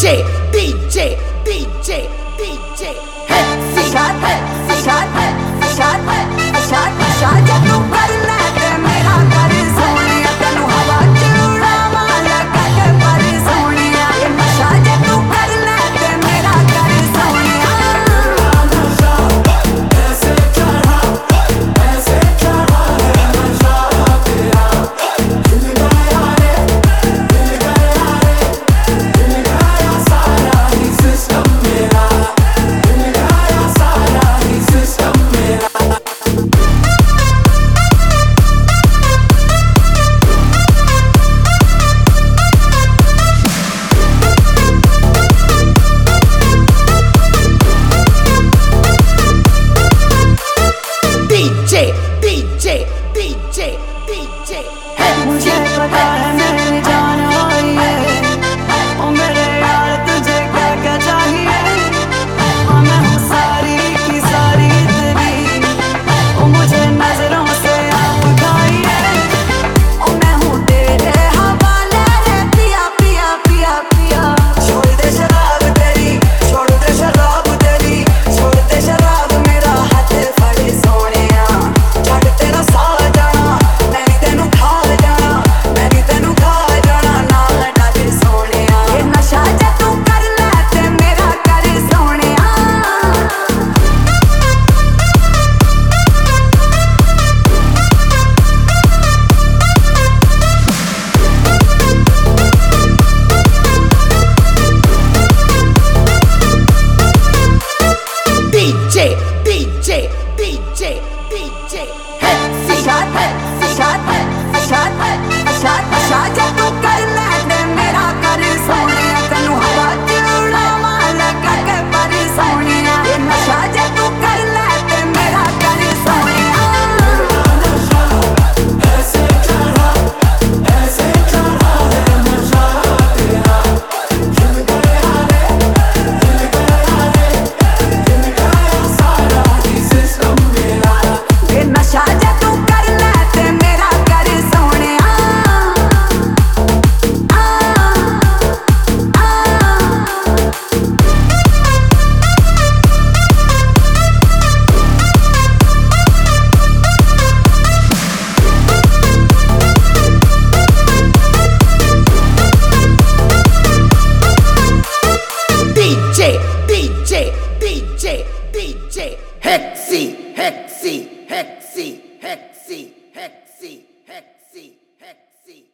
DJ, DJ, DJ, DJ, Hexy, Hexy, जब तू करना है मेरा कर सोनिया तेनू हवा च उड़ावा लगा के पर सोनिया ये नशा जब तू करना है मेरा कर सोनिया नशा ऐसे चढ़ा है नशा तेरा दिल गया रे दिल गया सारा ही सिस्टम मेरा दिल गया सारा ही सिस्टम मेरा DJ, DJ, DJ, DJ, मुझे पता है मेरी जान आई है ओ मेरे यार तुझे क्या क्या चाहिए ओ मैं हूँ सारी की सारी तेरी ओ मुझे नजरों से आप उठाइए ओ मैं हूँ तेरे हवाले रे पिया पिया पिया पिया छोड़ दे शराब तेरी छोड़ दे शराब तेरी छोड़ दे शराब मेरा हाथ फड़े सोने छड़ तेरा साथ जाना मैं भी तेनू खा जाना मैं भी तेनू खा जाना नाल डर सोने ये नशा जे तू करना ते मेरा कर सोने DJ, DJ, DJ, DJ, Hexy, नशा जब तू करना है मेरा कर सोनिया तेनू हवा च उड़ावा लगा के पर सोनिया ये नशा जब तू करना है मेरा कर सोनिया नशा ऐसे चढ़ा है नशा तेरा दिल गया रे दिल गया सारा ही सिस्टम मेरा ये नशा जब तू करना है मेरा कर Sonia DJ, DJ, DJ, DJ, Hexy, Hexy, Hexy, Hexy, Hexy, Hexy, Hexy.